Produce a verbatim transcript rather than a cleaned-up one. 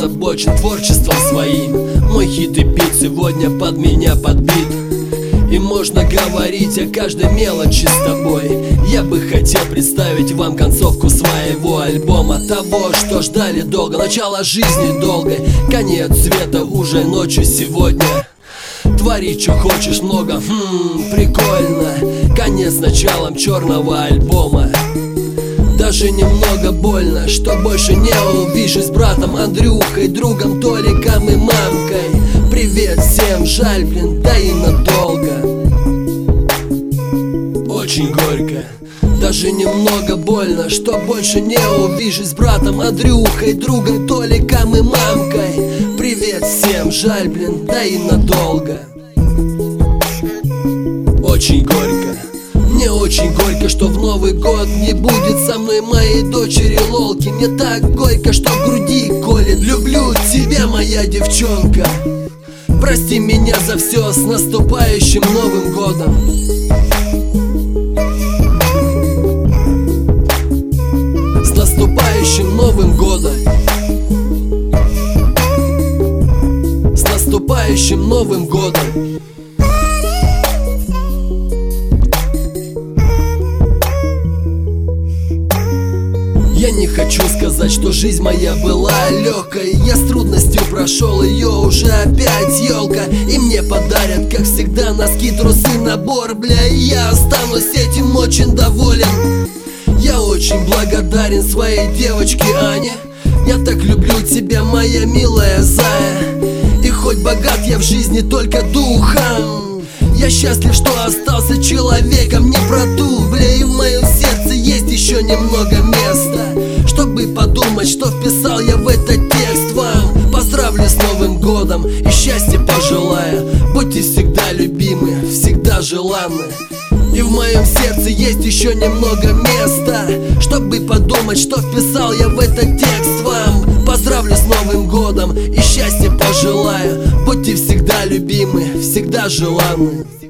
озабочен творчеством своим. Мой хит и бит сегодня под меня подбит, и можно говорить о каждой мелочи с тобой. Я бы хотел представить вам концовку своего альбома, того, что ждали долго, начало жизни долгой, конец света уже ночью сегодня. Твори, что хочешь, много, хм, прикольно. Конец с началом черного альбома. Даже немного больно, что больше не увижусь с братом Андрюхой, другом Толиком и мамкой. Привет всем, жаль, блин, да и надолго. Очень горько, даже немного больно, что больше не увижусь с братом Андрюхой, другом Толиком и мамкой. Привет всем, жаль, блин, да и надолго. Очень горько. Мне очень горько, что в Новый год не будет со мной моей дочери Лолки. Мне так горько, что в груди колет. Люблю тебя, моя девчонка. Прости меня за все, с наступающим Новым годом. С наступающим Новым годом. С наступающим Новым годом. Я не хочу сказать, что жизнь моя была легкой. Я с трудностью прошел ее, уже опять елка. И мне подарят, как всегда, носки, трусы, набор, бля. И я останусь этим очень доволен. Я очень благодарен своей девочке Ане. Я так люблю тебя, моя милая зая. И хоть богат я в жизни только духом, я счастлив, что остался человеком. Не про ту, бля, и в моем сердце есть еще немного места, чтобы подумать, что вписал я в этот текст вам. Поздравлю с Новым годом и счастья пожелаю. Будьте всегда любимы, всегда желанны. И в моем сердце есть еще немного места, чтобы подумать, что вписал я в этот текст вам. Поздравлю с Новым годом и счастья пожелаю. Будьте всегда любимы, всегда желанны.